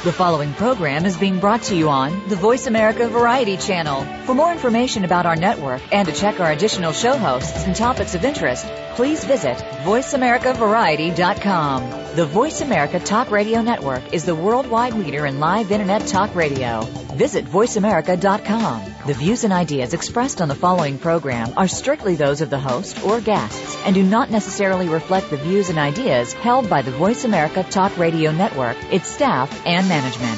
The following program is being brought to you on the Voice America Variety Channel. For more information about our network and to check our additional show hosts and topics of interest, please visit voiceamericavariety.com. The Voice America Talk Radio Network is the worldwide leader in live Internet talk radio. Visit voiceamerica.com. The views and ideas expressed on the following program are strictly those of the host or guests and do not necessarily reflect the views and ideas held by the Voice America Talk Radio Network, its staff, and management.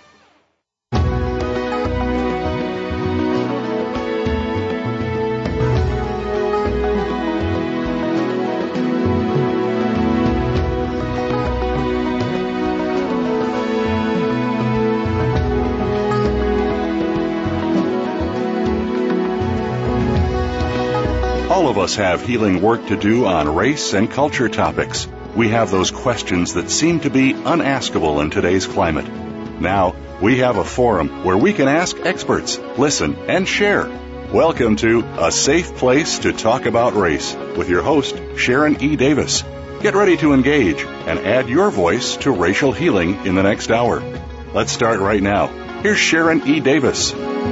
All of us have healing work to do on race and culture topics. We have those questions that seem to be unaskable in today's climate. Now, we have a forum where we can ask experts, listen, and share. Welcome to A Safe Place to Talk About Race with your host, Sharon E. Davis. Get ready to engage and add your voice to racial healing in the next hour. Let's start right now. Here's Sharon E. Davis.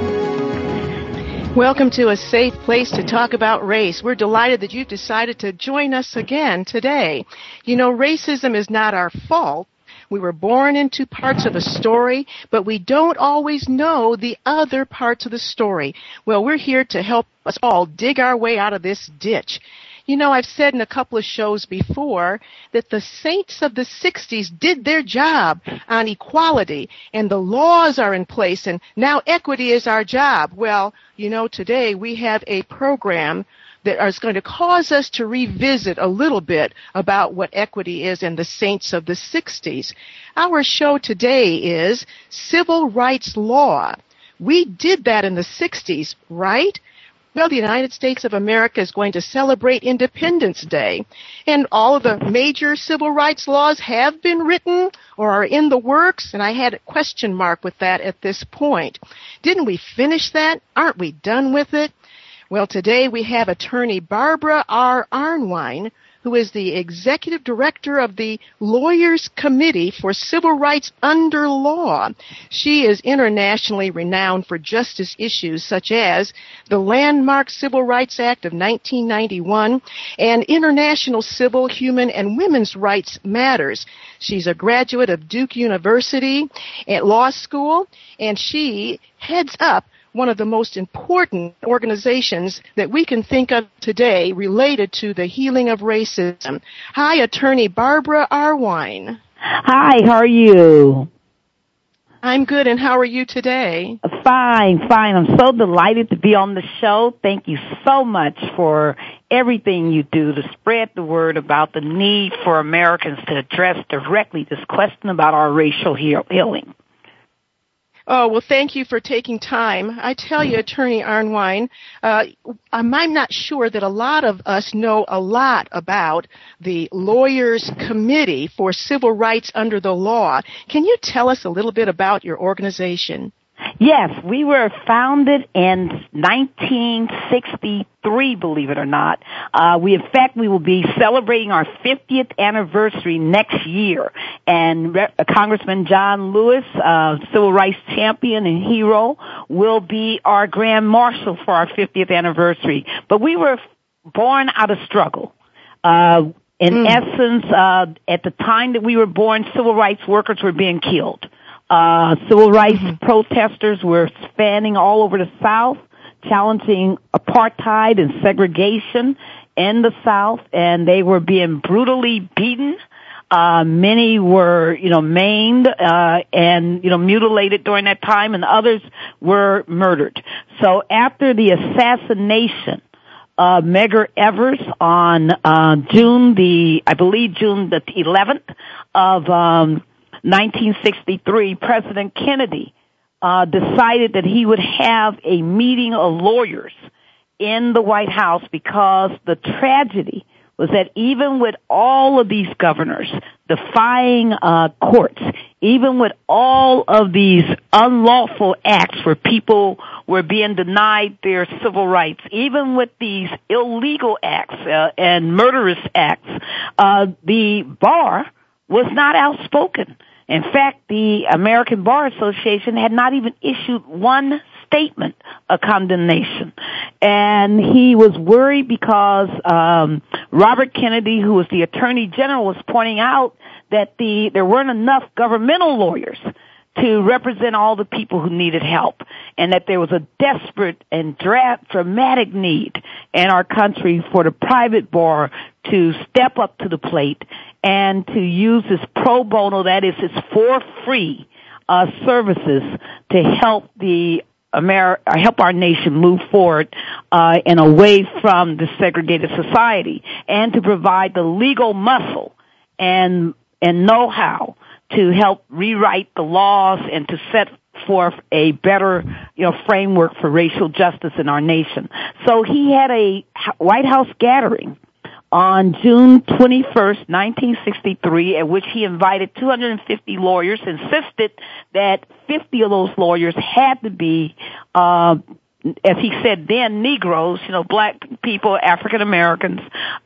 Welcome to A Safe Place to Talk About Race. We're delighted that you've decided to join us again today. You know, racism is not our fault. We were born into parts of a story, but we don't always know the other parts of the story. Well, we're here to help us all dig our way out of this ditch. You know, I've said in a couple of shows before that the saints of the 60s did their job on equality, and the laws are in place, and now equity is our job. Well, you know, today we have a program that is going to cause us to revisit a little bit about what equity is in the saints of the 60s. Our show today is Civil Rights Law. We did that in the 60s, right? Well, the United States of America is going to celebrate Independence Day, and all of the major civil rights laws have been written or are in the works, and I had a question mark with that at this point. Didn't we finish that? Aren't we done with it? Well, today we have attorney Barbara R. Arnwine, who is the executive director of the Lawyers Committee for Civil Rights Under Law. She is internationally renowned for justice issues such as the Landmark Civil Rights Act of 1991 and International Civil, Human, and Women's Rights Matters. She's a graduate of Duke University at Law School, and she heads up one of the most important organizations that we can think of today related to the healing of racism. Hi, attorney Barbara Arnwine. Hi, how are you? I'm good, and how are you today? Fine. I'm so delighted to be on the show. Thank you so much for everything you do to spread the word about the need for Americans to address directly this question about our racial healing. Oh, well, thank you for taking time. I tell you, Attorney Arnwine, I'm not sure that a lot of us know a lot about the Lawyers Committee for Civil Rights Under the Law. Can you tell us a little bit about your organization? Yes, we were founded in 1963, believe it or not. We will be celebrating our 50th anniversary next year. And Congressman John Lewis, civil rights champion and hero, will be our grand marshal for our 50th anniversary. But we were born out of struggle. In essence, at the time that we were born, civil rights workers were being killed. Civil rights protesters were spanning all over the South, challenging apartheid and segregation in the South, and they were being brutally beaten. Many were, maimed, and, mutilated during that time, and others were murdered. So after the assassination of Medgar Evers on, June the 11th of, 1963, President Kennedy decided that he would have a meeting of lawyers in the White House because the tragedy was that even with all of these governors defying courts, even with all of these unlawful acts where people were being denied their civil rights, even with these illegal acts and murderous acts, the bar was not outspoken. In fact, the American Bar Association had not even issued one statement of condemnation. And he was worried because Robert Kennedy, who was the Attorney General, was pointing out that there weren't enough governmental lawyers to represent all the people who needed help, and that there was a desperate and dramatic need in our country for the private bar to step up to the plate and to use this pro bono, that is, its for free services to help help our nation move forward and away from the segregated society, and to provide the legal muscle and know-how to help rewrite the laws and to set forth a better, framework for racial justice in our nation. So he had a White House gathering on June 21st, 1963, at which he invited 250 lawyers, insisted that 50 of those lawyers had to be, as he said then, Negroes, black people, African Americans,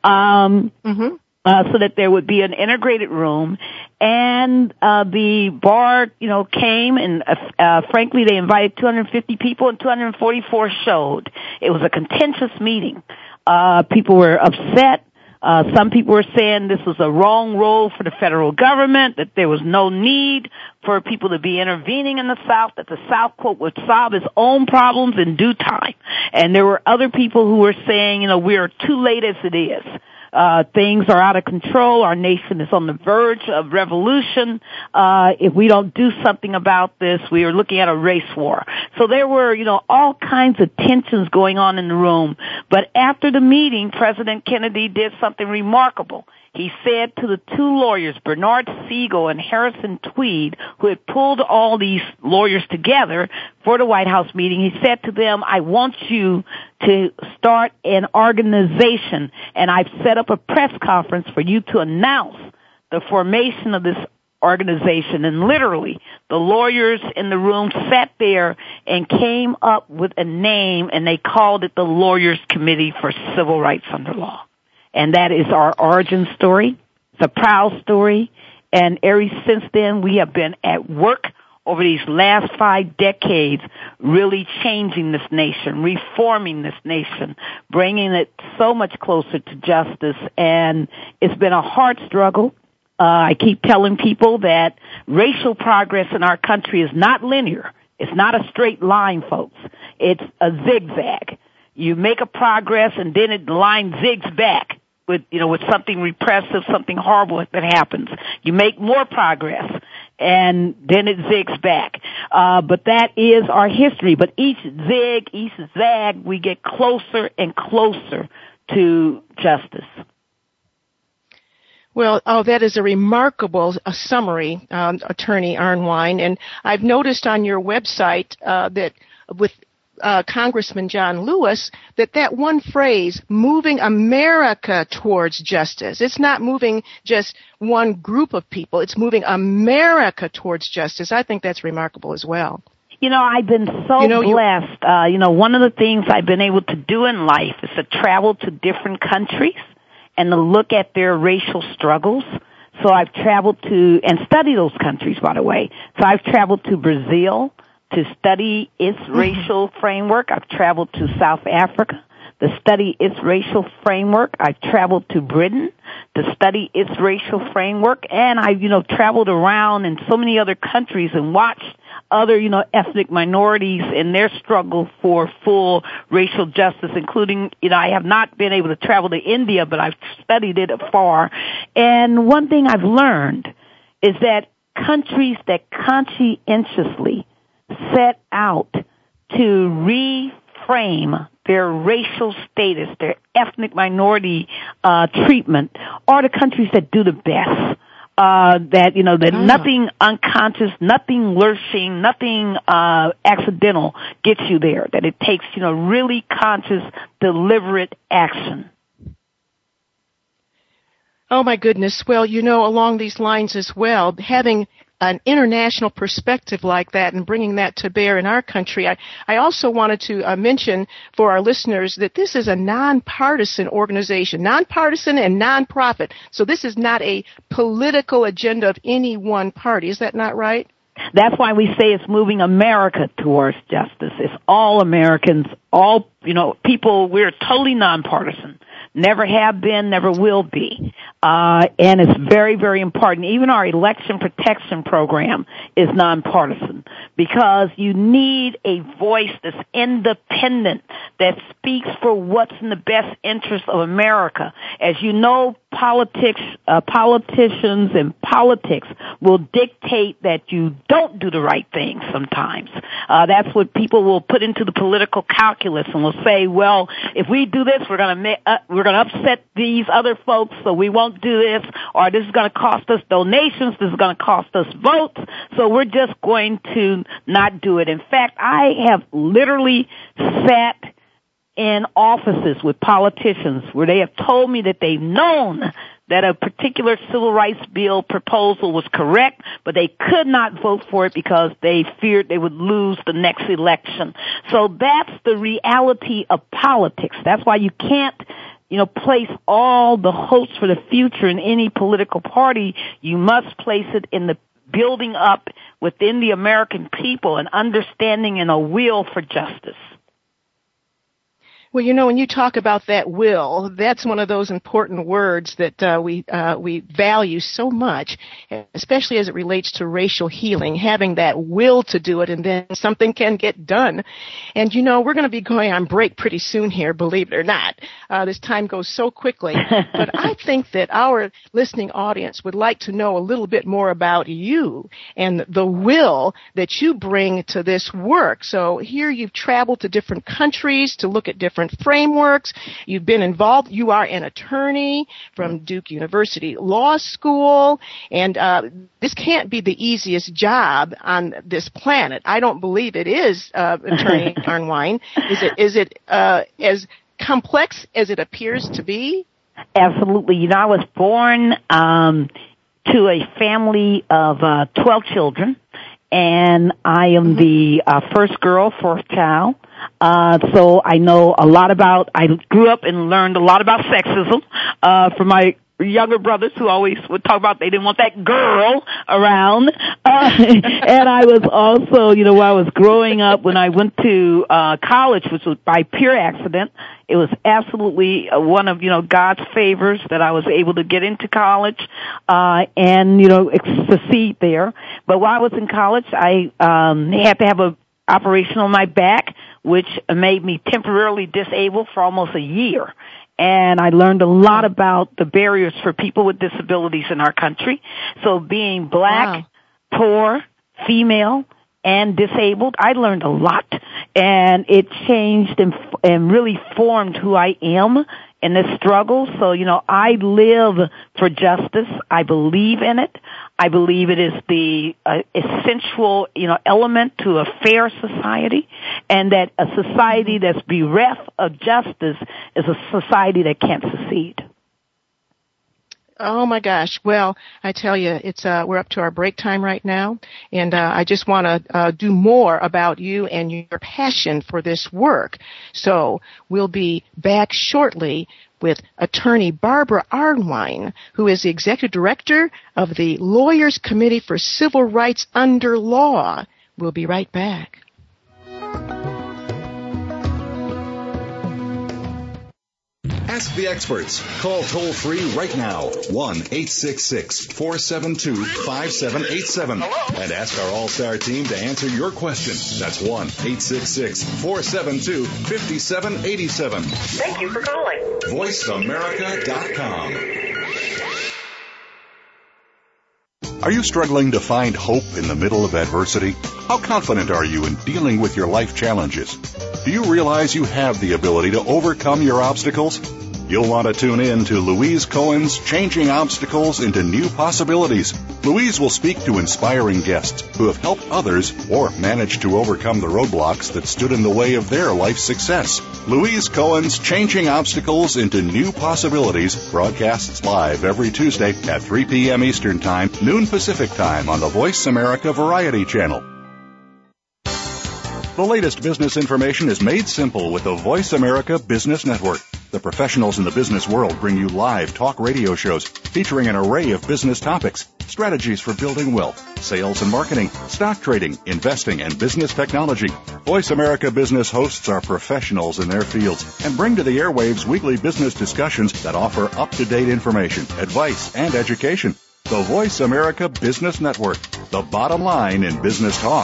so that there would be an integrated room. And the bar, came, and frankly, they invited 250 people, and 244 showed. It was a contentious meeting. People were upset. Some people were saying this was a wrong role for the federal government, that there was no need for people to be intervening in the South, that the South, quote, would solve its own problems in due time. And there were other people who were saying, we are too late as it is. Things are out of control. Our nation is on the verge of revolution. If we don't do something about this, we are looking at a race war. So there were, all kinds of tensions going on in the room. But after the meeting, President Kennedy did something remarkable. He said to the two lawyers, Bernard Siegel and Harrison Tweed, who had pulled all these lawyers together for the White House meeting, he said to them, I want you to start an organization, and I've set up a press conference for you to announce the formation of this organization. And literally, the lawyers in the room sat there and came up with a name, and they called it the Lawyers Committee for Civil Rights Under Law. And that is our origin story. It's a proud story. And ever since then, we have been at work over these last 5 decades, really changing this nation, reforming this nation, bringing it so much closer to justice. And it's been a hard struggle. I keep telling people that racial progress in our country is not linear. It's not a straight line, folks. It's a zigzag. You make a progress, and then the line zigs back with something repressive, something horrible that happens. You make more progress, and then it zigs back. But that is our history. But each zag, we get closer and closer to justice. Well, that is a remarkable summary, Attorney Arnwine. And I've noticed on your website that with Congressman John Lewis, that one phrase, moving America towards justice. It's not moving just one group of people. It's moving America towards justice. I think that's remarkable as well. I've been so blessed. One of the things I've been able to do in life is to travel to different countries and to look at their racial struggles. So I've traveled to, and study those countries, by the way. So I've traveled to Brazil to study its racial framework. I've traveled to South Africa to study its racial framework. I've traveled to Britain to study its racial framework. And I've, traveled around in so many other countries and watched other, ethnic minorities in their struggle for full racial justice, including, I have not been able to travel to India, but I've studied it afar. And one thing I've learned is that countries that conscientiously set out to reframe their racial status, their ethnic minority treatment, are the countries that do the best. That nothing unconscious, nothing lurching, nothing accidental gets you there. That it takes, really conscious, deliberate action. Oh my goodness. Well, along these lines as well, having an international perspective like that and bringing that to bear in our country. I also wanted to mention for our listeners that this is a nonpartisan organization, nonpartisan and nonprofit. So this is not a political agenda of any one party. Is that not right? That's why we say it's moving America towards justice. It's all Americans, all, people. We're totally nonpartisan. Never have been, never will be. And it's very, very important. Even our election protection program is nonpartisan because you need a voice that's independent, that speaks for what's in the best interest of America. As you know, politicians and politics will dictate that you don't do the right thing sometimes. That's what people will put into the political calculus and will say, well, if we do this, we're going to upset these other folks, so we won't do this, or this is going to cost us donations, this is going to cost us votes, so we're just going to not do it. In fact, I have literally sat in offices with politicians where they have told me that they've known that a particular civil rights bill proposal was correct, but they could not vote for it because they feared they would lose the next election. So that's the reality of politics. That's why you can't, place all the hopes for the future in any political party. You must place it in the building up within the American people an understanding and a will for justice. Well, when you talk about that will, that's one of those important words that we value so much, especially as it relates to racial healing, having that will to do it, and then something can get done. And, we're going to be going on break pretty soon here, believe it or not. This time goes so quickly. But I think that our listening audience would like to know a little bit more about you and the will that you bring to this work. So here you've traveled to different countries to look at different frameworks. You've been involved. You are an attorney from Duke University Law School, and this can't be the easiest job on this planet. I don't believe it is, Attorney Arnwine. Is it as complex as it appears to be? Absolutely. I was born to a family of 12 children, and I am the first girl, fourth child. So I know a lot I grew up and learned a lot about sexism, from my younger brothers who always would talk about they didn't want that girl around. And I was also, while I was growing up, when I went to, college, which was by pure accident, it was absolutely one of, God's favors that I was able to get into college, and, succeed there. But while I was in college, I, had to have a operation on my back, which made me temporarily disabled for almost a year. And I learned a lot about the barriers for people with disabilities in our country. So being black, poor, female, and disabled, I learned a lot. And it changed and really formed who I am in this struggle. So, I live for justice. I believe in it. I believe it is the essential, element to a fair society, and that a society that's bereft of justice is a society that can't succeed. Oh my gosh. Well, I tell you, we're up to our break time right now, and I just want to do more about you and your passion for this work. So we'll be back shortly with attorney Barbara Arnwine, who is the executive director of the Lawyers Committee for Civil Rights Under Law. We'll be right back. Ask the experts. Call toll-free right now, 1-866-472-5787. And ask our All-Star team to answer your question. That's 1-866-472-5787. Thank you for calling. VoiceAmerica.com. Are you struggling to find hope in the middle of adversity? How confident are you in dealing with your life challenges? Do you realize you have the ability to overcome your obstacles? You'll want to tune in to Louise Cohen's Changing Obstacles into New Possibilities. Louise will speak to inspiring guests who have helped others or managed to overcome the roadblocks that stood in the way of their life success. Louise Cohen's Changing Obstacles into New Possibilities broadcasts live every Tuesday at 3 p.m. Eastern Time, noon Pacific Time on the Voice America Variety Channel. The latest business information is made simple with the Voice America Business Network. The professionals in the business world bring you live talk radio shows featuring an array of business topics, strategies for building wealth, sales and marketing, stock trading, investing, and business technology. Voice America Business hosts are professionals in their fields and bring to the airwaves weekly business discussions that offer up-to-date information, advice, and education. The Voice America Business Network, the bottom line in business talk.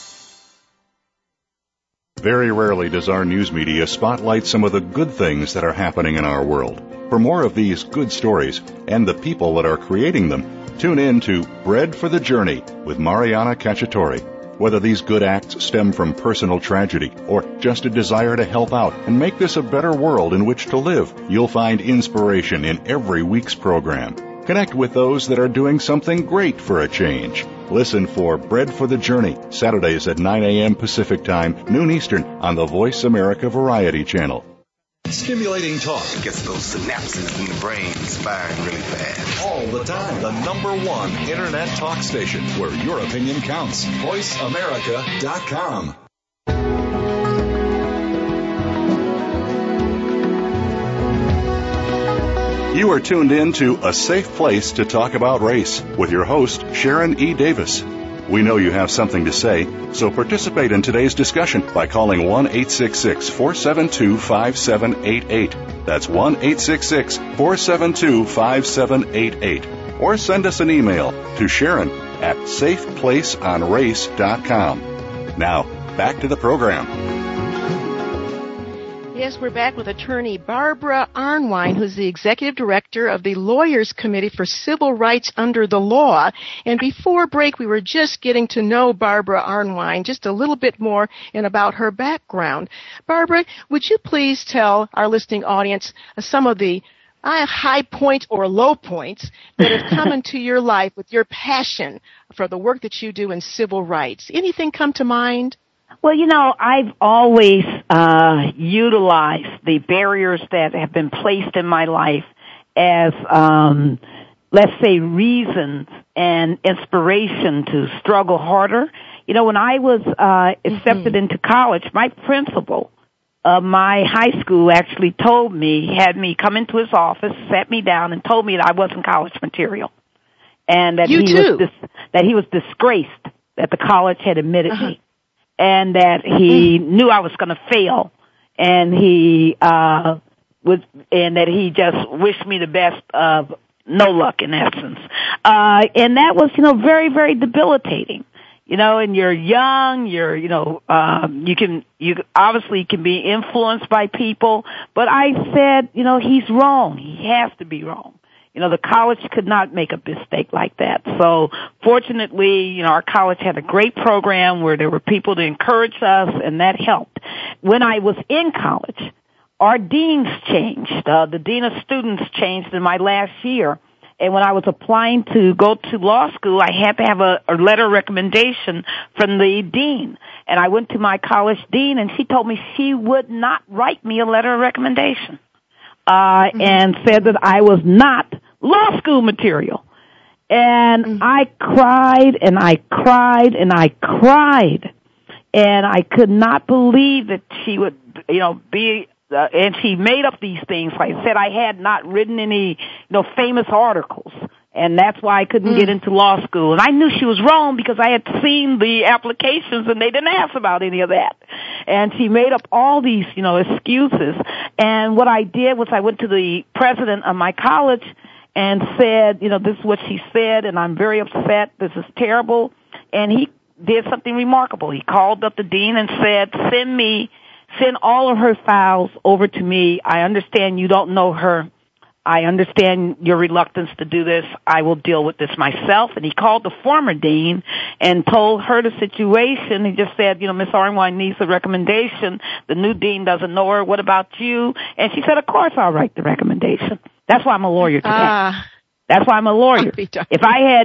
Very rarely does our news media spotlight some of the good things that are happening in our world. For more of these good stories and the people that are creating them, tune in to Bread for the Journey with Mariana Cacciatore. Whether these good acts stem from personal tragedy or just a desire to help out and make this a better world in which to live, you'll find inspiration in every week's program. Connect with those that are doing something great for a change. Listen for Bread for the Journey, Saturdays at 9 a.m. Pacific Time, noon Eastern, on the Voice America Variety Channel. Stimulating talk. It gets those synapses in the brain firing really fast. All the time. The #1 Internet talk station where your opinion counts. VoiceAmerica.com. You are tuned in to A Safe Place to Talk About Race with your host, Sharon E. Davis. We know you have something to say, so participate in today's discussion by calling 1-866-472-5788. That's 1-866-472-5788. Or send us an email to Sharon@safeplaceonrace.com. Now, back to the program. Yes, we're back with attorney Barbara Arnwine, who's the executive director of the Lawyers Committee for Civil Rights Under the Law. And before break, we were just getting to know Barbara Arnwine just a little bit more and about her background. Barbara, would you please tell our listening audience some of the high points or low points that have come into your life with your passion for the work that you do in civil rights? Anything come to mind? Well, you know, I've always utilized the barriers that have been placed in my life as, let's say, reasons and inspiration to struggle harder. You know, when I was accepted into college, my principal of my high school actually told me, had me come into his office, sat me down, and told me that I wasn't college material, and that he was disgraced that the college had admitted me. And that he knew I was going to fail, and that he just wished me the best of no luck, in essence. And that was, you know, very, very debilitating. You know, and you're young, you obviously can be influenced by people, but I said, you know, he's wrong. He has to be wrong. You know, the college could not make a mistake like that. So fortunately, you know, our college had a great program where there were people to encourage us, and that helped. When I was in college, our deans changed. The dean of students changed in my last year. And when I was applying to go to law school, I had to have a letter of recommendation from the dean. And I went to my college dean, and she told me she would not write me a letter of recommendation. And said that I was not law school material. And I cried and I cried and I cried. And I could not believe that she would, you know, be, and she made up these things. Like I said, I had not written any, you know, famous articles. And that's why I couldn't get into law school. And I knew she was wrong because I had seen the applications and they didn't ask about any of that. And she made up all these, you know, excuses. And what I did was I went to the president of my college and said, you know, this is what she said, and I'm very upset. This is terrible. And he did something remarkable. He called up the dean and said, send all of her files over to me. I understand you don't know her. I understand your reluctance to do this. I will deal with this myself. And he called the former dean and told her the situation. He just said, you know, Miss Arnwine needs a recommendation. The new dean doesn't know her. What about you? And she said, of course I'll write the recommendation. That's why I'm a lawyer today. That's why I'm a lawyer. If I had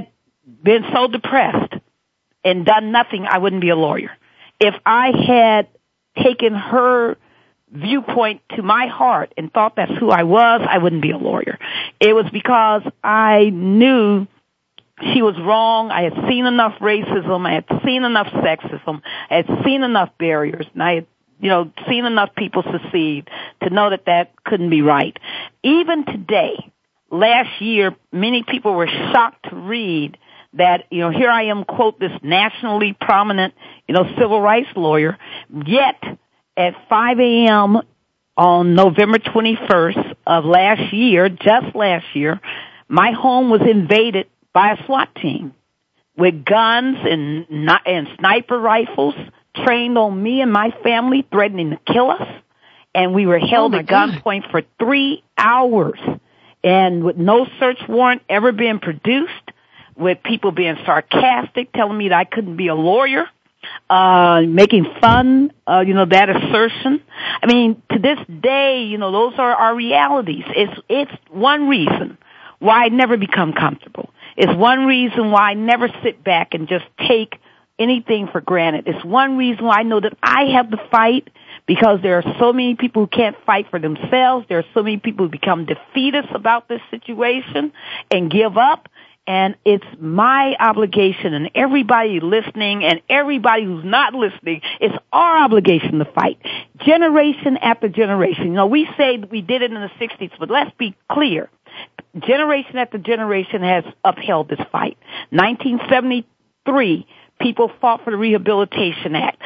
been so depressed and done nothing, I wouldn't be a lawyer. If I had taken her viewpoint to my heart and thought that's who I was, I wouldn't be a lawyer. It was because I knew she was wrong. I had seen enough racism. I had seen enough sexism. I had seen enough barriers. And I had, seen enough people succeed to know that that couldn't be right. Even today, last year, many people were shocked to read that, here I am, quote, this nationally prominent, civil rights lawyer, yet at 5 a.m. on November 21st of last year, just last year, my home was invaded by a SWAT team with guns and sniper rifles trained on me and my family, threatening to kill us. And we were held at gunpoint for 3 hours, and with no search warrant ever being produced, with people being sarcastic, telling me that I couldn't be a lawyer, making fun, that assertion. I mean, to this day, those are our realities. It's one reason why I never become comfortable. It's one reason why I never sit back and just take anything for granted. It's one reason why I know that I have to fight, because there are so many people who can't fight for themselves. There are so many people who become defeatist about this situation and give up. And it's my obligation, and everybody listening and everybody who's not listening, it's our obligation to fight. Generation after generation. We say we did it in the 60s, but let's be clear. Generation after generation has upheld this fight. 1973, people fought for the Rehabilitation Act.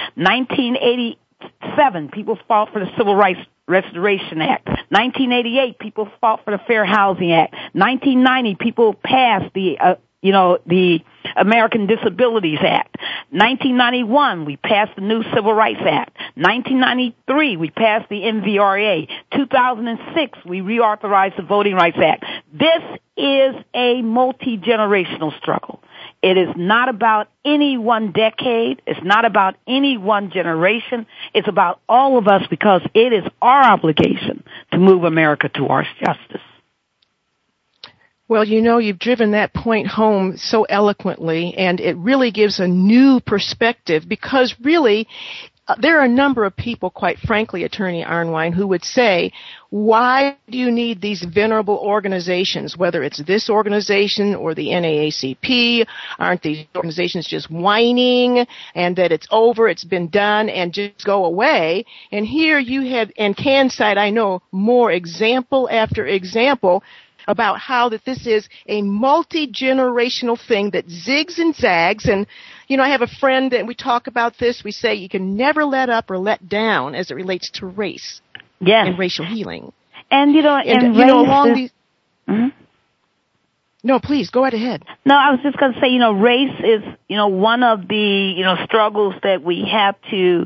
1987, people fought for the Civil Rights Restoration Act. 1988, people fought for the Fair Housing Act. 1990, people passed the American Disabilities Act. 1991, we passed the new Civil Rights Act. 1993, we passed the MVRA. 2006, we reauthorized the Voting Rights Act. This is a multi-generational struggle. It is not about any one decade. It's not about any one generation. It's about all of us, because it is our obligation to move America towards justice. Well, you've driven that point home so eloquently, and it really gives a new perspective, because really there are a number of people, quite frankly, Attorney Arnwine, who would say, why do you need these venerable organizations, whether it's this organization or the NAACP? Aren't these organizations just whining and that it's over, it's been done, and just go away? And here you have, and can cite, I know, more example after example about how that this is a multi-generational thing that zigs and zags. And, I have a friend that we talk about this. We say you can never let up or let down as it relates to race and racial healing. And, along these... Mm-hmm. No, please, go right ahead. No, I was just going to say, race is, one of the, struggles that we have to,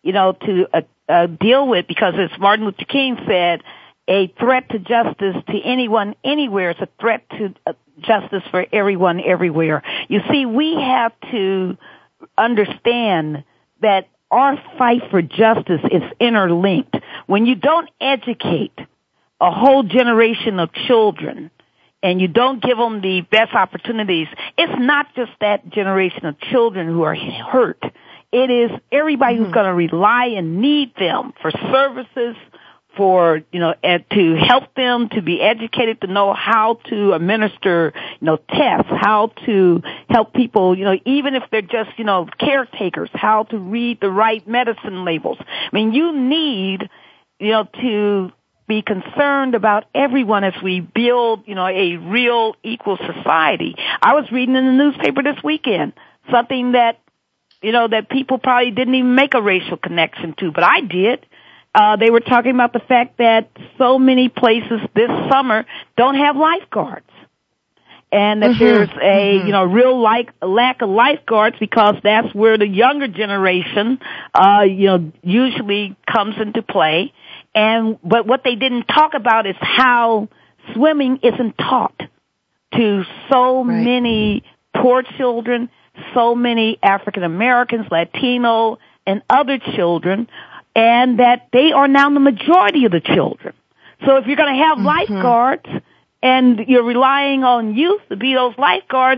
deal with, because as Martin Luther King said, a threat to justice to anyone, anywhere is a threat to justice for everyone, everywhere. You see, we have to understand that our fight for justice is interlinked. When you don't educate a whole generation of children and you don't give them the best opportunities, it's not just that generation of children who are hurt. It is everybody who's going to rely and need them for services, for, to help them to be educated, to know how to administer, tests, how to help people, even if they're just, caretakers, how to read the right medicine labels. I mean, you need, to be concerned about everyone as we build, a real equal society. I was reading in the newspaper this weekend something that, that people probably didn't even make a racial connection to, but I did. They were talking about the fact that so many places this summer don't have lifeguards. And that there's a, real lack of lifeguards, because that's where the younger generation, usually comes into play. But what they didn't talk about is how swimming isn't taught to so many poor children, so many African Americans, Latino, and other children, and that they are now the majority of the children. So if you're going to have lifeguards and you're relying on youth to be those lifeguards,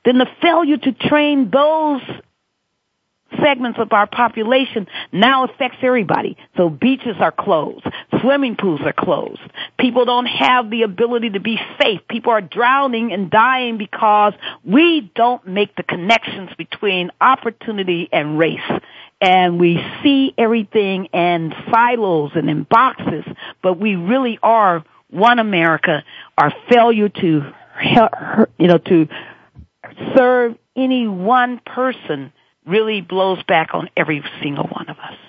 then the failure to train those segments of our population now affects everybody. So beaches are closed. Swimming pools are closed. People don't have the ability to be safe. People are drowning and dying because we don't make the connections between opportunity and race. And we see everything in silos and in boxes, but we really are one America. Our failure to serve any one person really blows back on every single one of us.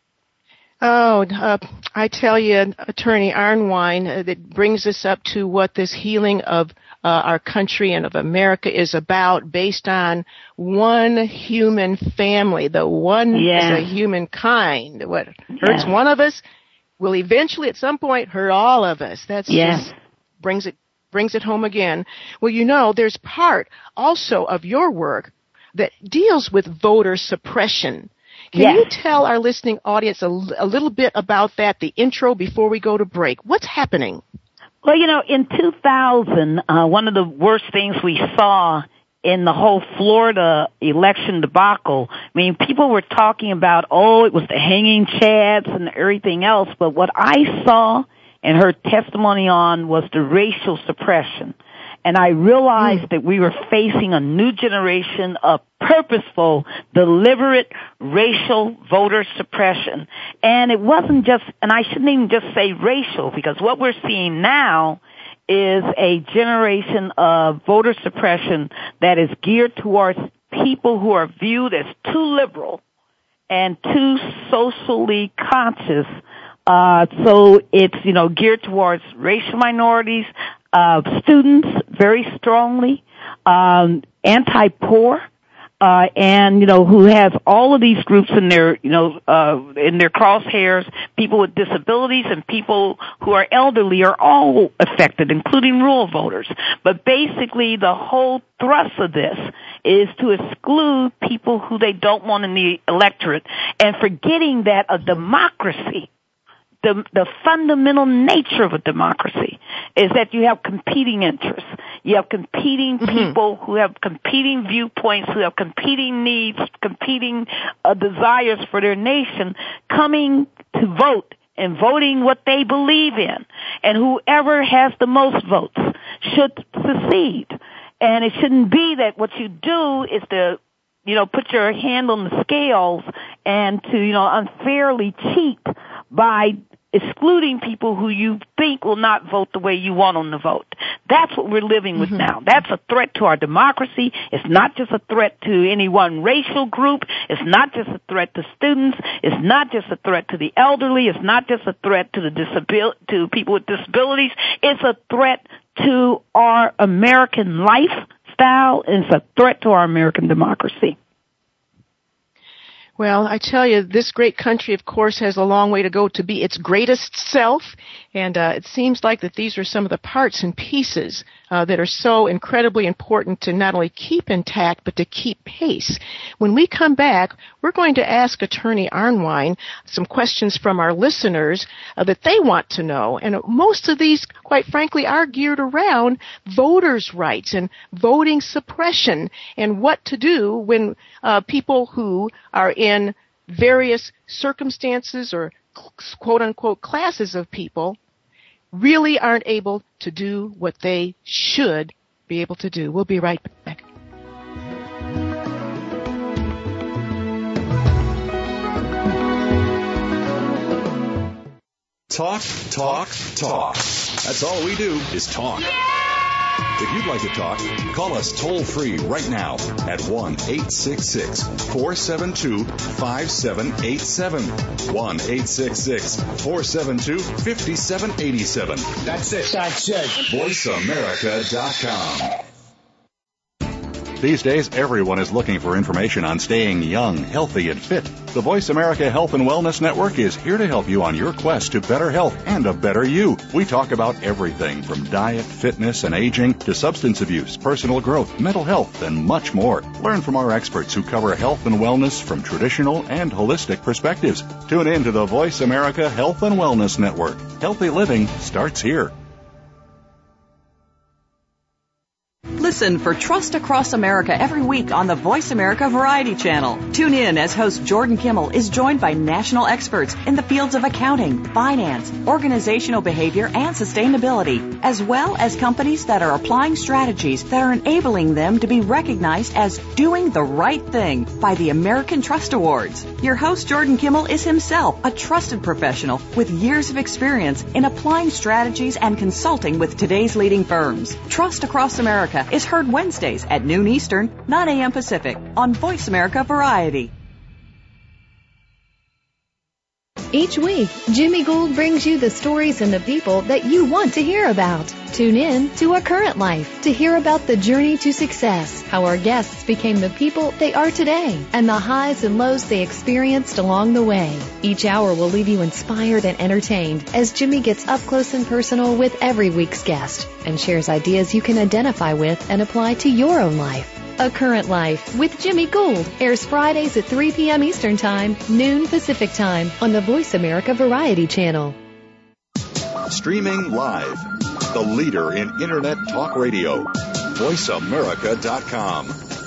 Oh, I tell you, Attorney Arnwine, that brings us up to what this healing of our country and of America is about, based on one human family, the one as a humankind. What hurts one of us will eventually, at some point, hurt all of us. That's just brings it home again. Well, you know, there's part also of your work that deals with voter suppression. Can you tell our listening audience a little bit about that, the intro, before we go to break? What's happening? Well, you know, in 2000, one of the worst things we saw in the whole Florida election debacle, I mean, people were talking about, it was the hanging chads and everything else, but what I saw and heard testimony on was the racial suppression. And I realized that we were facing a new generation of purposeful, deliberate racial voter suppression. And it wasn't just, and I shouldn't even just say racial, because what we're seeing now is a generation of voter suppression that is geared towards people who are viewed as too liberal and too socially conscious. So it's, geared towards racial minorities, students very strongly, anti-poor, and, who has all of these groups in their, in their crosshairs. People with disabilities and people who are elderly are all affected, including rural voters. But basically the whole thrust of this is to exclude people who they don't want in the electorate, and forgetting that a democracy, the fundamental nature of a democracy is that you have competing interests. You have competing people who have competing viewpoints, who have competing needs, competing desires for their nation, coming to vote and voting what they believe in. And whoever has the most votes should succeed. And it shouldn't be that what you do is to put your hand on the scales and to, unfairly cheat by excluding people who you think will not vote the way you want them to vote. That's what we're living with now. That's a threat to our democracy. It's not just a threat to any one racial group. It's not just a threat to students. It's not just a threat to the elderly. It's not just a threat to to people with disabilities. It's a threat to our American lifestyle, and it's a threat to our American democracy. Well, I tell you, this great country, of course, has a long way to go to be its greatest self, and it seems like that these are some of the parts and pieces that are so incredibly important to not only keep intact, but to keep pace. When we come back, we're going to ask Attorney Arnwine some questions from our listeners that they want to know, and most of these, quite frankly, are geared around voters' rights and voting suppression and what to do when people who are in various circumstances or quote-unquote classes of people really aren't able to do what they should be able to do. We'll be right back. Talk, talk, talk. That's all we do is talk. If you'd like to talk, call us toll-free right now at 1-866-472-5787. 1-866-472-5787. That's it. VoiceAmerica.com. These days, everyone is looking for information on staying young, healthy, and fit. The Voice America Health and Wellness Network is here to help you on your quest to better health and a better you. We talk about everything from diet, fitness, and aging to substance abuse, personal growth, mental health, and much more. Learn from our experts who cover health and wellness from traditional and holistic perspectives. Tune in to the Voice America Health and Wellness Network. Healthy living starts here. Listen for Trust Across America every week on the Voice America Variety Channel. Tune in as host Jordan Kimmel is joined by national experts in the fields of accounting, finance, organizational behavior, and sustainability, as well as companies that are applying strategies that are enabling them to be recognized as doing the right thing by the American Trust Awards. Your host Jordan Kimmel is himself a trusted professional with years of experience in applying strategies and consulting with today's leading firms. Trust Across America is heard Wednesdays at noon Eastern, 9 a.m. Pacific on Voice America Variety. Each week, Jimmy Gould brings you the stories and the people that you want to hear about. Tune in to A Current Life to hear about the journey to success, how our guests became the people they are today, and the highs and lows they experienced along the way. Each hour will leave you inspired and entertained as Jimmy gets up close and personal with every week's guest and shares ideas you can identify with and apply to your own life. A Current Life with Jimmy Gould airs Fridays at 3 p.m. Eastern Time, noon Pacific Time on the Voice America Variety Channel. Streaming live, the leader in Internet talk radio, VoiceAmerica.com.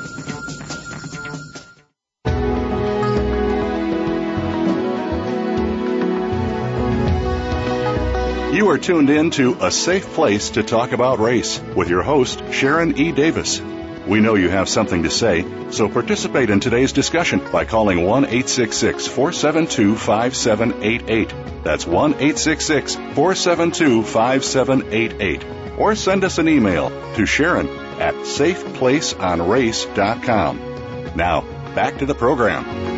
You are tuned in to A Safe Place to Talk About Race with your host, Sharon E. Davis. We know you have something to say, so participate in today's discussion by calling 1-866-472-5788. That's 1-866-472-5788. Or send us an email to Sharon@safeplaceonrace.com. Now, back to the program.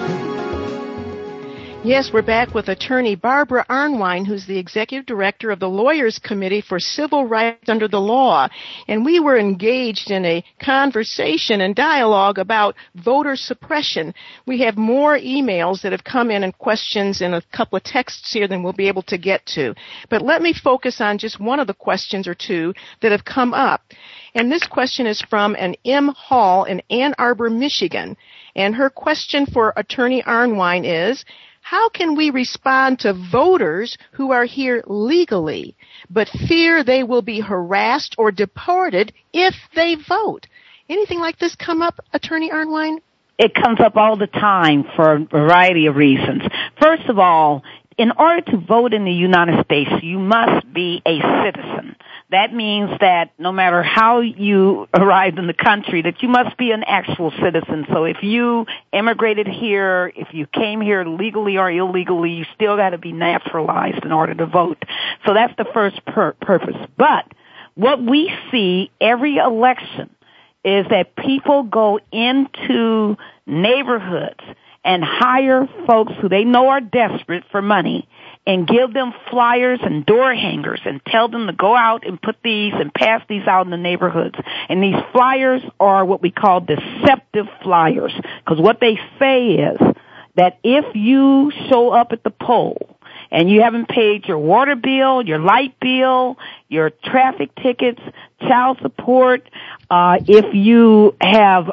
Yes, we're back with attorney Barbara Arnwine, who's the executive director of the Lawyers Committee for Civil Rights Under the Law. And we were engaged in a conversation and dialogue about voter suppression. We have more emails that have come in and questions and a couple of texts here than we'll be able to get to. But let me focus on just one of the questions or two that have come up. And this question is from an M. Hall in Ann Arbor, Michigan. And her question for attorney Arnwine is, how can we respond to voters who are here legally but fear they will be harassed or deported if they vote? Anything like this come up, Attorney Arnwine? It comes up all the time for a variety of reasons. First of all, in order to vote in the United States, you must be a citizen. That means that no matter how you arrived in the country, that you must be an actual citizen. So if you immigrated here, if you came here legally or illegally, you still got to be naturalized in order to vote. So that's the first purpose. But what we see every election is that people go into neighborhoods and hire folks who they know are desperate for money and give them flyers and door hangers and tell them to go out and put these and pass these out in the neighborhoods. And these flyers are what we call deceptive flyers, because what they say is that if you show up at the poll and you haven't paid your water bill, your light bill, your traffic tickets, child support, if you have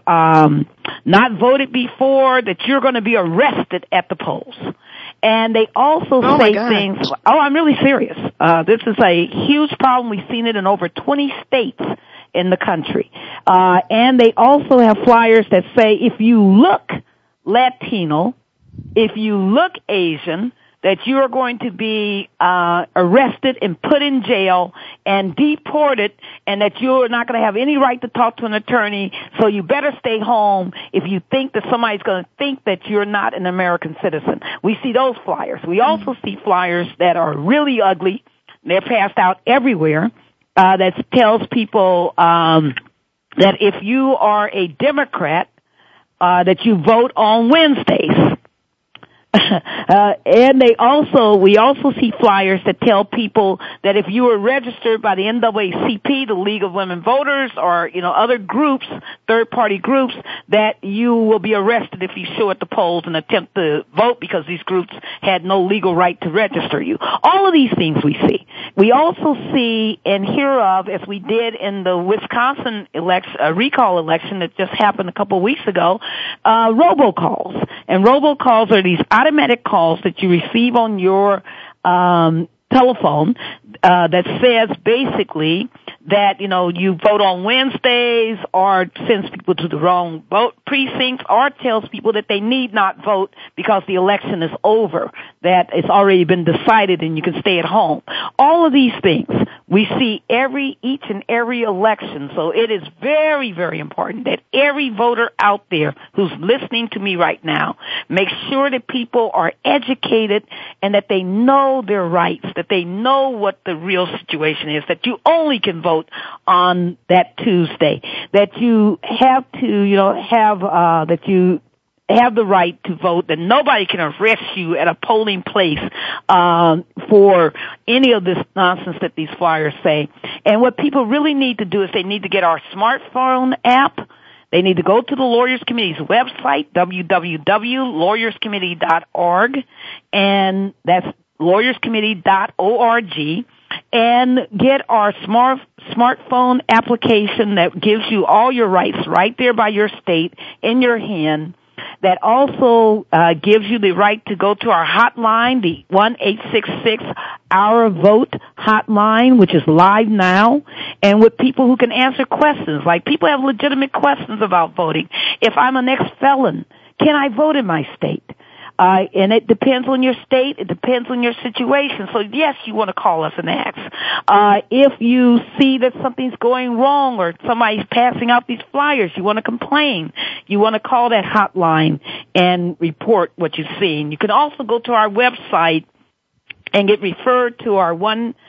not voted before, that you're going to be arrested at the polls. And they also say things, I'm really serious. This is a huge problem. We've seen it in over 20 states in the country. And they also have flyers that say if you look Latino, if you look Asian, that you are going to be arrested and put in jail and deported, and that you're not going to have any right to talk to an attorney, so you better stay home if you think that somebody's going to think that you're not an American citizen. We see those flyers. We also see flyers that are really ugly. They're passed out everywhere. That tells people that if you are a Democrat, that you vote on Wednesdays. And we also see flyers that tell people that if you are registered by the NAACP, the League of Women Voters, or, other groups, third-party groups, that you will be arrested if you show at the polls and attempt to vote because these groups had no legal right to register you. All of these things we see. We also see and hear of, as we did in the Wisconsin recall election that just happened a couple of weeks ago, robocalls. And robocalls are these automatic calls that you receive on your telephone that says basically that, you vote on Wednesdays, or sends people to the wrong vote precincts, or tells people that they need not vote because the election is over, that it's already been decided and you can stay at home. All of these things we see each and every election. So it is very, very important that every voter out there who's listening to me right now make sure that people are educated and that they know their rights, that they know what the real situation is, that you only can vote on that Tuesday, that you have to, that you have the right to vote, that nobody can arrest you at a polling place for any of this nonsense that these flyers say. And what people really need to do is they need to get our smartphone app. They need to go to the Lawyers Committee's website, www.lawyerscommittee.org, and that's lawyerscommittee.org, and get our smartphone application that gives you all your rights right there by your state in your hand. That also gives you the right to go to our hotline, the 1-866-OUR-VOTE hotline, which is live now, and with people who can answer questions. Like, people have legitimate questions about voting. If I'm an ex-felon, can I vote in my state? And it depends on your state. It depends on your situation. So yes, you want to call us and ask. If you see that something's going wrong or somebody's passing out these flyers, you want to complain. You want to call that hotline and report what you've seen. You can also go to our website and get referred to our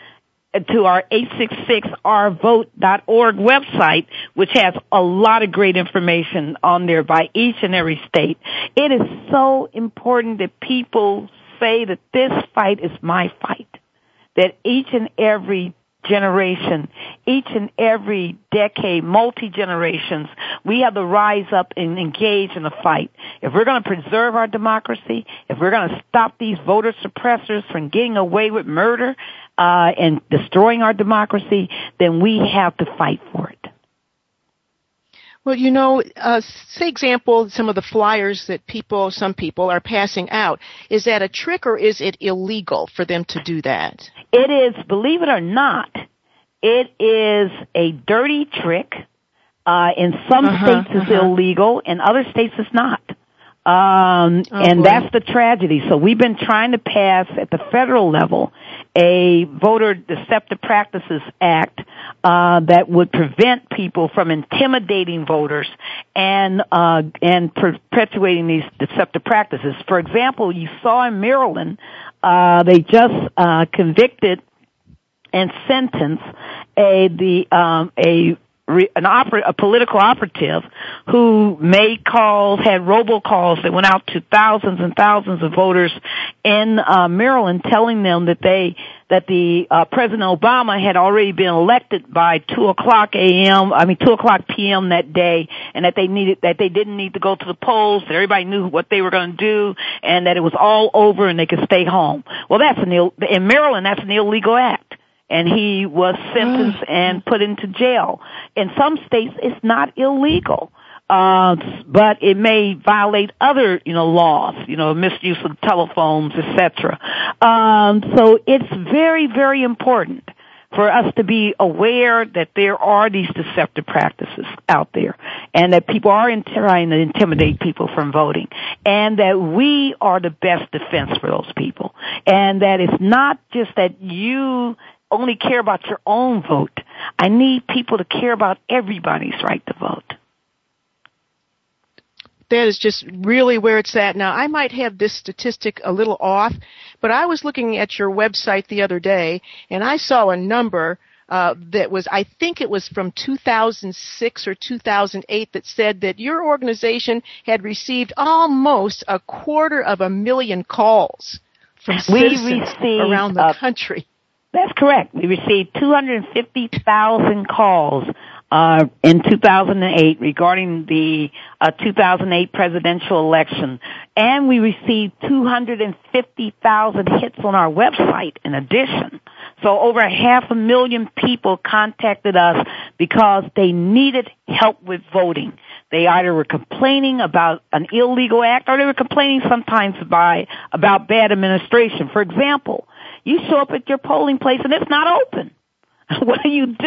866ourvote.org website, which has a lot of great information on there by each and every state. It is so important that people say that this fight is my fight, that each and every generation, each and every decade, multi-generations, we have to rise up and engage in the fight. If we're going to preserve our democracy, if we're going to stop these voter suppressors from getting away with murder and destroying our democracy, then we have to fight for it. Well, say example, some of the flyers that some people are passing out. Is that a trick, or is it illegal for them to do that? It is, believe it or not, it is a dirty trick. In some states it's illegal, in other states it's not. And that's the tragedy. So we've been trying to pass at the federal level a Voter Deceptive Practices Act that would prevent people from intimidating voters and perpetuating these deceptive practices. For example, you saw in Maryland, they just convicted and sentenced a political operative who made calls, had robocalls that went out to thousands and thousands of voters in Maryland, telling them that President Obama had already been elected by 2 o'clock p.m. that day, and that they didn't need to go to the polls, that everybody knew what they were going to do, and that it was all over and they could stay home. Well, in Maryland, that's an illegal act. And he was sentenced and put into jail. In some states, it's not illegal, but it may violate other, laws, misuse of telephones, etc. So it's very, very important for us to be aware that there are these deceptive practices out there, and that people are trying to intimidate people from voting, and that we are the best defense for those people, and that it's not just that you only care about your own vote. I need people to care about everybody's right to vote. That is just really where it's at now. I might have this statistic a little off, but I was looking at your website the other day, and I saw a number that was, I think it was from 2006 or 2008, that said that your organization had received almost 250,000 calls from citizens around the country. That's correct. We received 250,000 calls in 2008 regarding the 2008 presidential election, and we received 250,000 hits on our website in addition. So over 500,000 people contacted us because they needed help with voting. They either were complaining about an illegal act, or they were complaining sometimes about bad administration. For example, You show up at your polling place and it's not open. What do?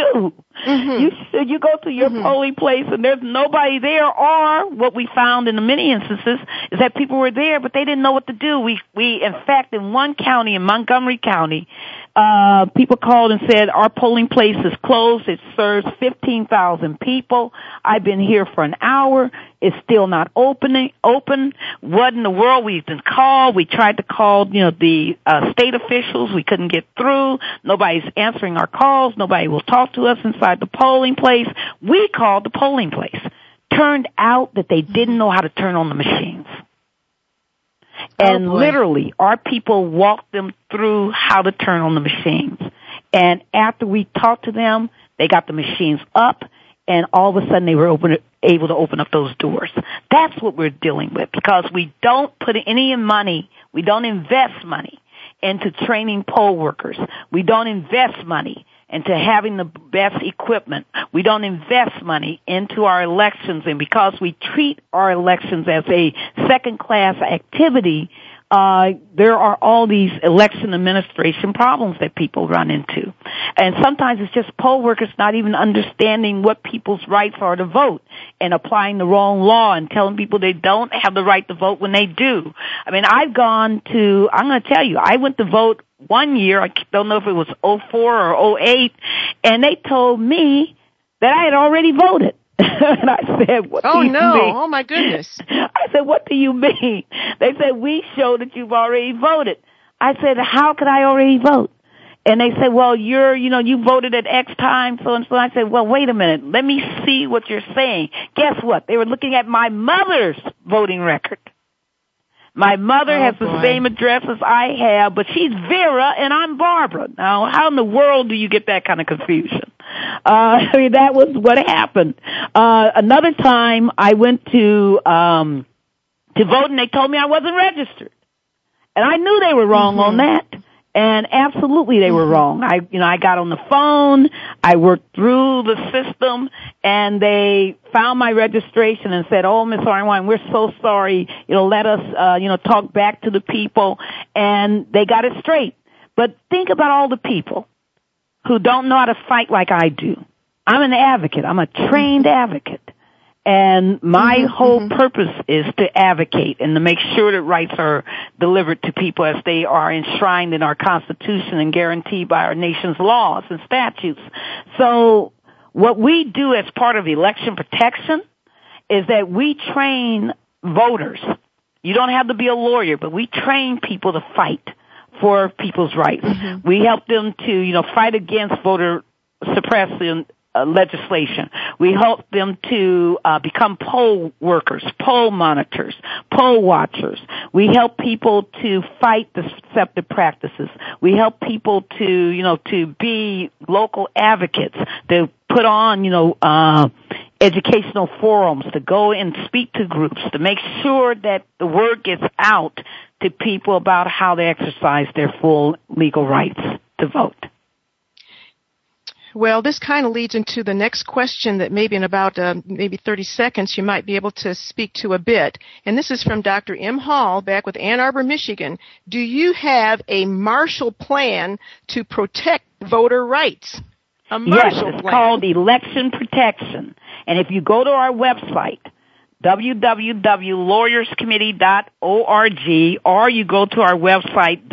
You go to your polling place and there's nobody there, or what we found in many instances is that people were there but they didn't know what to do. We in fact, in one county, in Montgomery County, people called and said, our polling place is closed. It serves 15,000 people. I've been here for an hour. It's still not open. What in the world? We've been called. We tried to call, the state officials. We couldn't get through. Nobody's answering our calls. Nobody will talk to us inside the polling place. We called the polling place. Turned out that they didn't know how to turn on the machines. And literally, our people walked them through how to turn on the machines. And after we talked to them, they got the machines up, and all of a sudden they were able to open up those doors. That's what we're dealing with, because we don't put any money, we don't invest money into training poll workers. We don't invest money into having the best equipment. We don't invest money into our elections, and because we treat our elections as a second-class activity, there are all these election administration problems that people run into. And sometimes it's just poll workers not even understanding what people's rights are to vote and applying the wrong law and telling people they don't have the right to vote when they do. I mean, I'm going to tell you, I went to vote one year, I don't know if it was 04 or 08, and they told me that I had already voted. And I said, what do you mean? Oh, my goodness. I said, what do you mean? They said, we show that you've already voted. I said, how could I already vote? And they said, well, you voted at X time, so and so. I said, well, wait a minute. Let me see what you're saying. Guess what? They were looking at my mother's voting record. My mother has the same address as I have, but she's Vera and I'm Barbara. Now, how in the world do you get that kind of confusion? That was what happened. Another time I went to vote and they told me I wasn't registered. And I knew they were wrong on that. And absolutely they were wrong. I got on the phone, I worked through the system, and they found my registration and said, oh, Miss Arnwine, we're so sorry, let us, talk back to the people, and they got it straight. But think about all the people who don't know how to fight like I do. I'm an advocate. I'm a trained advocate. And my whole purpose is to advocate and to make sure that rights are delivered to people as they are enshrined in our Constitution and guaranteed by our nation's laws and statutes. So what we do as part of election protection is that we train voters. You don't have to be a lawyer, but we train people to fight for people's rights. We help them to, fight against voter suppression legislation. We help them to become poll workers, poll monitors, poll watchers. We help people to fight deceptive practices. We help people to be local advocates, to put on, educational forums, to go and speak to groups, to make sure that the word gets out to people about how they exercise their full legal rights to vote. Well, this kind of leads into the next question that maybe in about maybe 30 seconds you might be able to speak to a bit. And this is from Dr. M. Hall back with Ann Arbor, Michigan. Do you have a Marshall Plan to protect voter rights? A Marshall Plan. It's called Election Protection. And if you go to our website, www.lawyerscommittee.org, or you go to our website,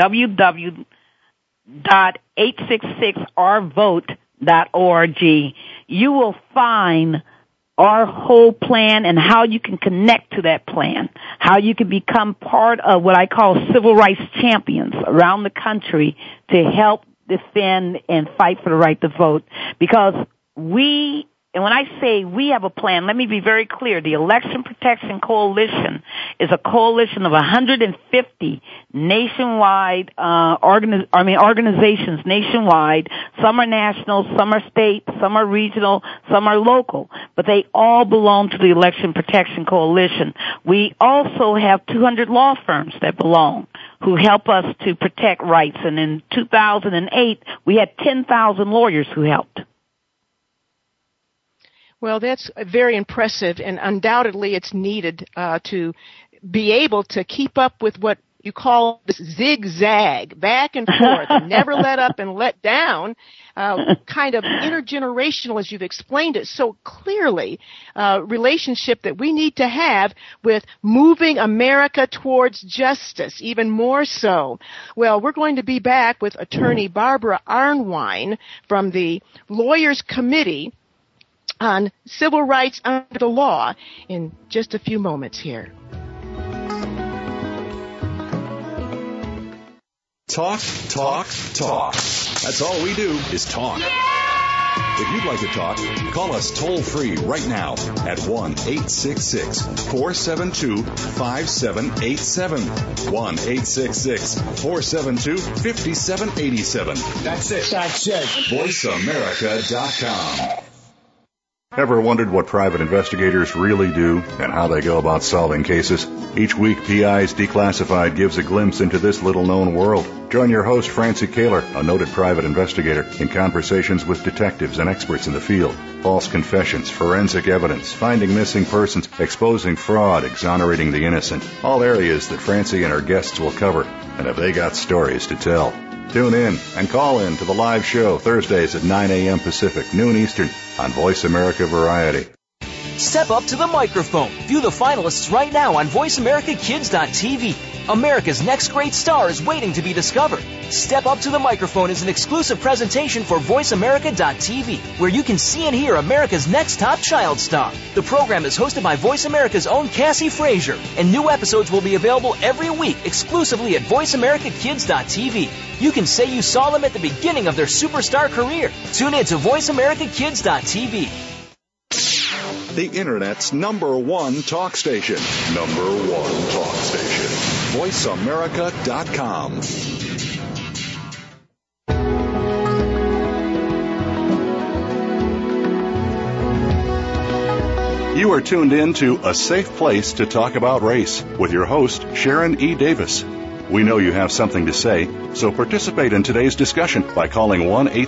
www.866rvote.org, you will find our whole plan and how you can connect to that plan, how you can become part of what I call civil rights champions around the country to help defend and fight for the right to vote. Because and when I say we have a plan, let me be very clear. The Election Protection Coalition is a coalition of 150 nationwide, organizations nationwide. Some are national, some are state, some are regional, some are local. But they all belong to the Election Protection Coalition. We also have 200 law firms that belong, who help us to protect rights. And in 2008, we had 10,000 lawyers who helped. Well, that's very impressive, and undoubtedly it's needed to be able to keep up with what you call this zigzag, back and forth, never let up and let down, kind of intergenerational, as you've explained it so clearly, relationship that we need to have with moving America towards justice, even more so. Well, we're going to be back with attorney Barbara Arnwine from the Lawyers Committee on Civil Rights Under the Law in just a few moments here. Talk, talk, talk. That's all we do is talk. If you'd like to talk, call us toll-free right now at 1-866-472-5787. 1-866-472-5787. That's it. VoiceAmerica.com. Ever wondered what private investigators really do and how they go about solving cases? Each week, PI's Declassified gives a glimpse into this little-known world. Join your host, Francie Kaler, a noted private investigator, in conversations with detectives and experts in the field. False confessions, forensic evidence, finding missing persons, exposing fraud, exonerating the innocent. All areas that Francie and her guests will cover, and have they got stories to tell. Tune in and call in to the live show Thursdays at 9 a.m. Pacific, noon Eastern on Voice America Variety. Step up to the microphone. View the finalists right now on VoiceAmericaKids.tv. America's next great star is waiting to be discovered. Step Up to the Microphone is an exclusive presentation for VoiceAmerica.tv, where you can see and hear America's next top child star. The program is hosted by Voice America's own Cassie Frazier, and new episodes will be available every week exclusively at VoiceAmericaKids.tv. You can say you saw them at the beginning of their superstar career. Tune in to VoiceAmericaKids.tv. The Internet's number one talk station. Number one talk station. VoiceAmerica.com. You are tuned in to A Safe Place to Talk About Race with your host, Sharon E. Davis. We know you have something to say, so participate in today's discussion by calling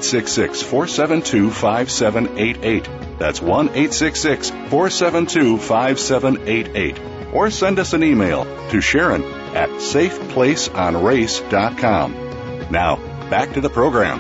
1-866-472-5788. That's 1-866-472-5788. Or send us an email to Sharon@safeplaceonrace.com. Now, back to the program.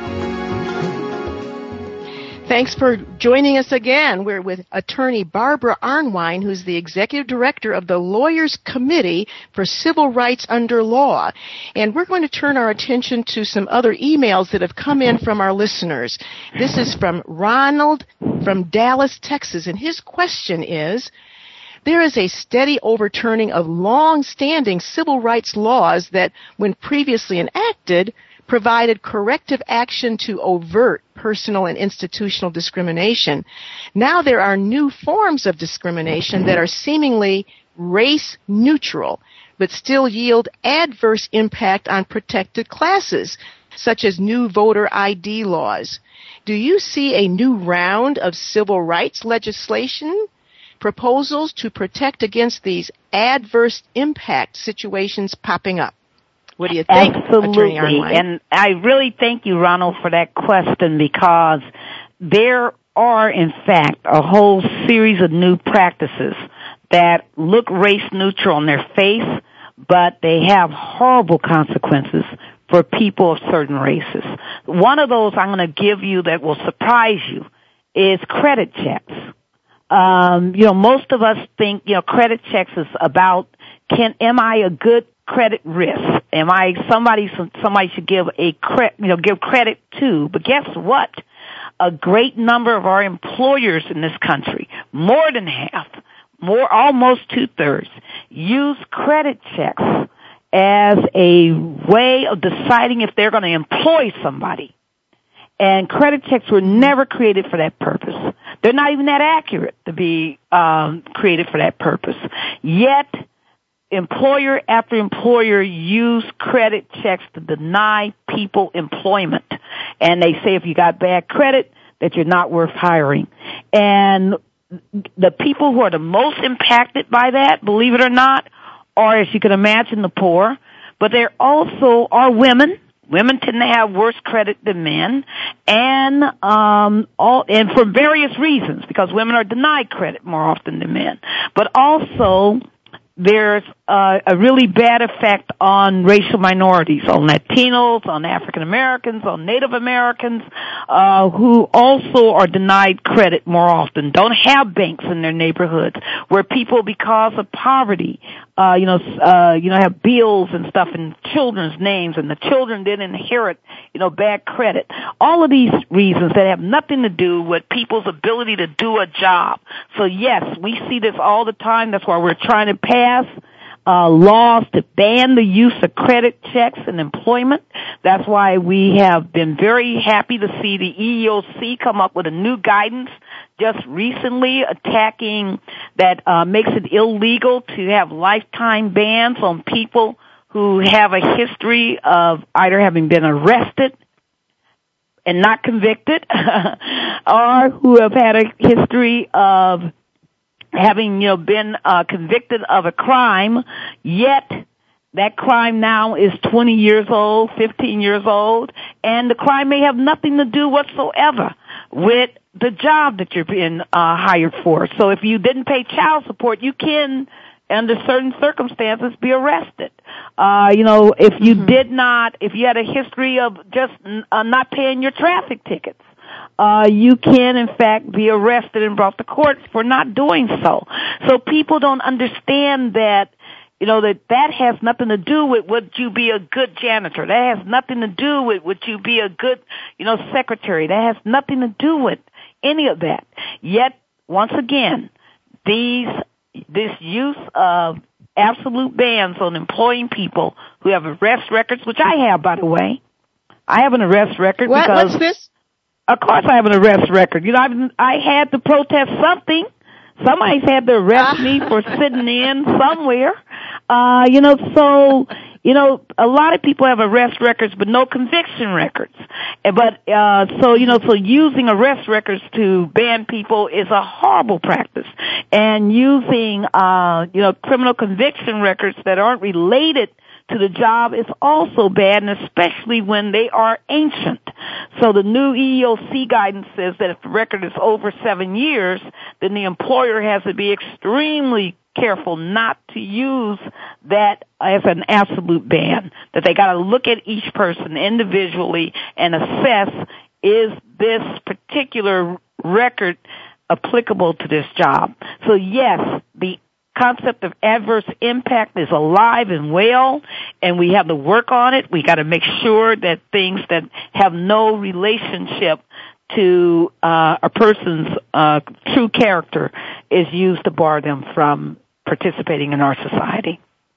Thanks for joining us again. We're with attorney Barbara Arnwine, who's the executive director of the Lawyers Committee for Civil Rights Under Law. And we're going to turn our attention to some other emails that have come in from our listeners. This is from Ronald from Dallas, Texas, and his question is, there is a steady overturning of long-standing civil rights laws that, when previously enacted, provided corrective action to overt personal and institutional discrimination. Now there are new forms of discrimination that are seemingly race neutral, but still yield adverse impact on protected classes, such as new voter ID laws. Do you see a new round of civil rights legislation proposals to protect against these adverse impact situations popping up? What do you think, Absolutely. And I really thank you, Ronald, for that question, because there are, in fact, a whole series of new practices that look race neutral on their face, but they have horrible consequences for people of certain races. One of those I'm going to give you that will surprise you is credit checks. Most of us think, credit checks is about, am I a good credit risk? Am I somebody should give give credit to? But guess what? A great number of our employers in this country, more than half, almost 2/3, use credit checks as a way of deciding if they're going to employ somebody. And credit checks were never created for that purpose. They're not even that accurate to be created for that purpose. Yet, employer after employer use credit checks to deny people employment. And they say if you got bad credit, that you're not worth hiring. And the people who are the most impacted by that, believe it or not, are, as you can imagine, the poor. But there also are women. Women tend to have worse credit than men, and for various reasons, because women are denied credit more often than men. But also, there's a really bad effect on racial minorities, on Latinos, on African Americans, on Native Americans, who also are denied credit more often, don't have banks in their neighborhoods, where people, because of poverty, have bills and stuff in children's names, and the children then inherit, bad credit. All of these reasons that have nothing to do with people's ability to do a job. So yes, we see this all the time. That's why we're trying to pass laws to ban the use of credit checks in employment. That's why we have been very happy to see the EEOC come up with a new guidance just recently attacking that makes it illegal to have lifetime bans on people who have a history of either having been arrested and not convicted or who have had a history of having, been convicted of a crime, yet that crime now is 20 years old, 15 years old, and the crime may have nothing to do whatsoever with the job that you're being hired for. So if you didn't pay child support, you can, under certain circumstances, be arrested. If you if you had a history of just not paying your traffic tickets, you can, in fact, be arrested and brought to court for not doing so. So people don't understand that, that has nothing to do with would you be a good janitor. That has nothing to do with would you be a good, secretary. That has nothing to do with any of that. Yet, once again, this use of absolute bans on employing people who have arrest records, which I have, by the way. I have an arrest record. What's this? Of course I have an arrest record. I had to protest something. Somebody's had to arrest me for sitting in somewhere. A lot of people have arrest records but no conviction records. So using arrest records to ban people is a horrible practice. And using, criminal conviction records that aren't related to the job is also bad, and especially when they are ancient. So the new EEOC guidance says that if the record is over 7 years, then the employer has to be extremely careful not to use that as an absolute ban, that they got to look at each person individually and assess, is this particular record applicable to this job? So yes, the concept of adverse impact is alive and well, and we have to work on it. We got to make sure that things that have no relationship to a person's true character is used to bar them from participating in our society.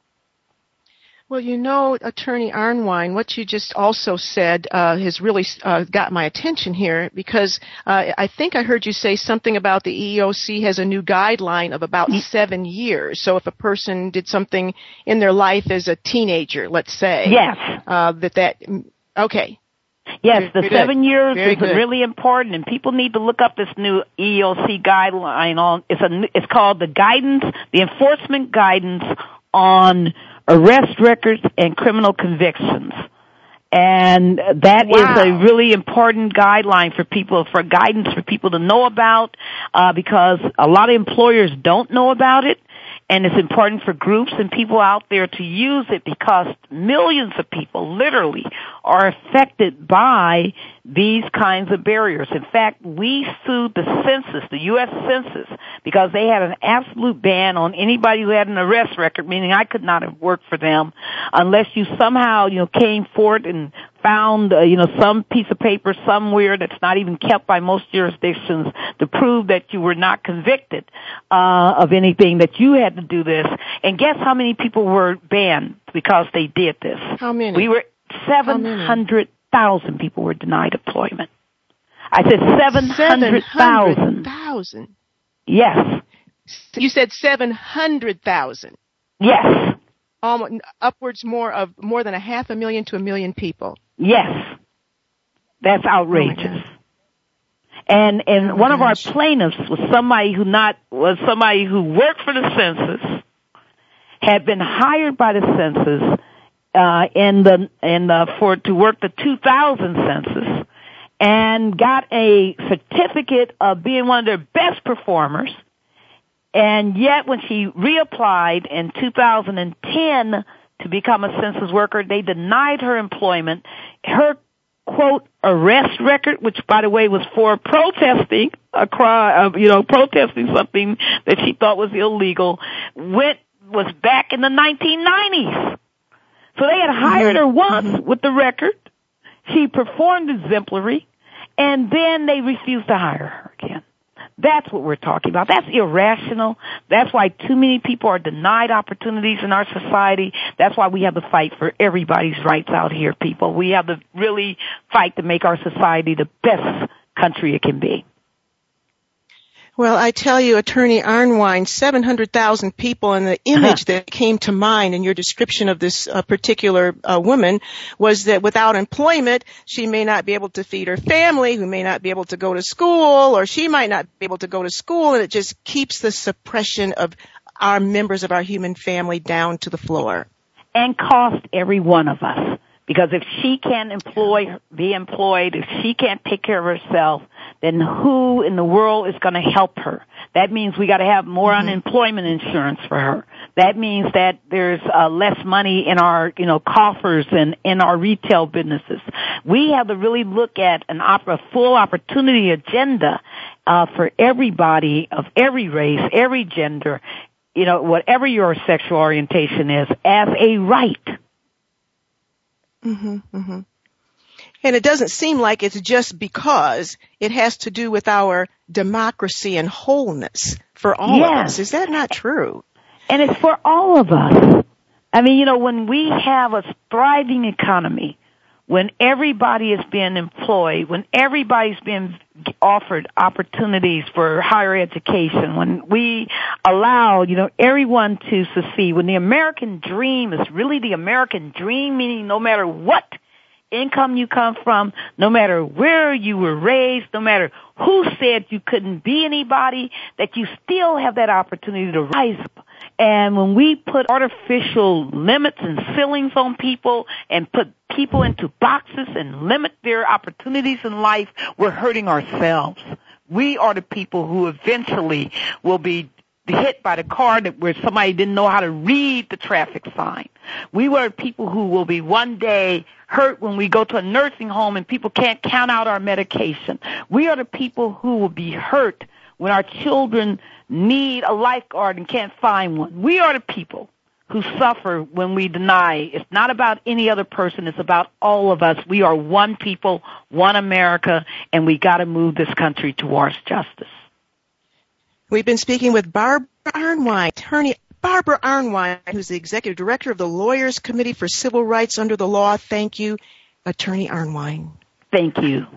Well, Attorney Arnwine, what you just also said has really got my attention here, because I think I heard you say something about the EEOC has a new guideline of about 7 years. So if a person did something in their life as a teenager, let's say. Yes. Okay. Yes, the 7 years is really important, and people need to look up this new EEOC guideline. It's called the Enforcement Guidance on Arrest Records and Criminal Convictions. And that is a really important guideline for guidance for people to know about, because a lot of employers don't know about it. And it's important for groups and people out there to use it, because millions of people literally are affected by these kinds of barriers. In fact, we sued the Census, the U.S. Census, because they had an absolute ban on anybody who had an arrest record, meaning I could not have worked for them unless you somehow, came forward and found, some piece of paper somewhere that's not even kept by most jurisdictions to prove that you were not convicted of anything, that you had to do this. And guess how many people were banned because they did this? How many? We were 700,000 people were denied employment. I said 700,000. 700,000. Yes. You said 700,000. Yes. Upwards more than 500,000 to 1 million people. Yes. That's outrageous. And one of our plaintiffs was somebody who worked for the census, had been hired by the census to work the 2000 census, and got a certificate of being one of their best performers, And yet when she reapplied in 2010 to become a census worker, they denied her employment. Her, quote, arrest record, which by the way was for protesting protesting something that she thought was illegal, was back in the 1990s. So they had hired her once with the record. She performed exemplary, and then they refused to hire her again. That's what we're talking about. That's irrational. That's why too many people are denied opportunities in our society. That's why we have to fight for everybody's rights out here, people. We have to really fight to make our society the best country it can be. Well, I tell you, Attorney Arnwine, 700,000 people, and the image that came to mind in your description of this particular woman was that without employment, she may not be able to feed her family, who may not be able to go to school, or she might not be able to go to school, and it just keeps the suppression of our members of our human family down to the floor. And cost every one of us. Because if she can't be employed, if she can't take care of herself, then who in the world is going to help her? That means we got to have more unemployment insurance for her. That means that there's less money in our, coffers and in our retail businesses. We have to really look at a full opportunity agenda for everybody of every race, every gender, whatever your sexual orientation is, as a right. And it doesn't seem like it's just because it has to do with our democracy and wholeness for all of us. Is that not true? And it's for all of us. I mean, when we have a thriving economy, when everybody is being employed, when everybody's being offered opportunities for higher education, when we allow, everyone to succeed, when the American dream is really the American dream, meaning no matter what income you come from, no matter where you were raised, no matter who said you couldn't be anybody, that you still have that opportunity to rise up. And when we put artificial limits and ceilings on people and put people into boxes and limit their opportunities in life, we're hurting ourselves. We are the people who eventually will be hit by the car where somebody didn't know how to read the traffic sign. We were people who will be one day hurt when we go to a nursing home and people can't count out our medication. We are the people who will be hurt when our children need a lifeguard and can't find one. We are the people who suffer when we deny. It's not about any other person. It's about all of us. We are one people, one America, and we got to move this country towards justice. We've been speaking with Barbara Arnwine, attorney Barbara Arnwine, who's the executive director of the Lawyers Committee for Civil Rights Under the Law. Thank you, Attorney Arnwine. Thank you.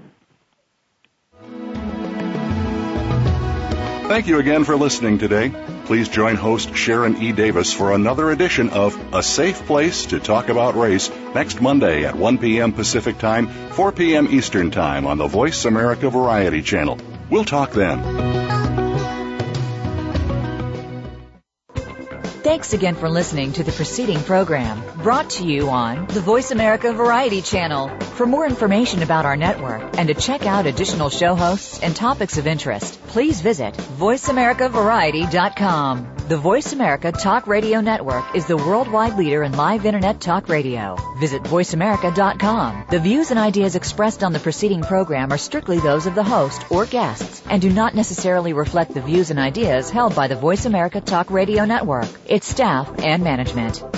Thank you again for listening today. Please join host Sharon E. Davis for another edition of A Safe Place to Talk About Race next Monday at 1 p.m. Pacific Time, 4 p.m. Eastern Time on the Voice America Variety Channel. We'll talk then. Thanks again for listening to the preceding program, brought to you on the Voice America Variety Channel. For more information about our network and to check out additional show hosts and topics of interest, please visit voiceamericavariety.com. The Voice America Talk Radio Network is the worldwide leader in live Internet talk radio. Visit voiceamerica.com. The views and ideas expressed on the preceding program are strictly those of the host or guests and do not necessarily reflect the views and ideas held by the Voice America Talk Radio Network, its staff, and management.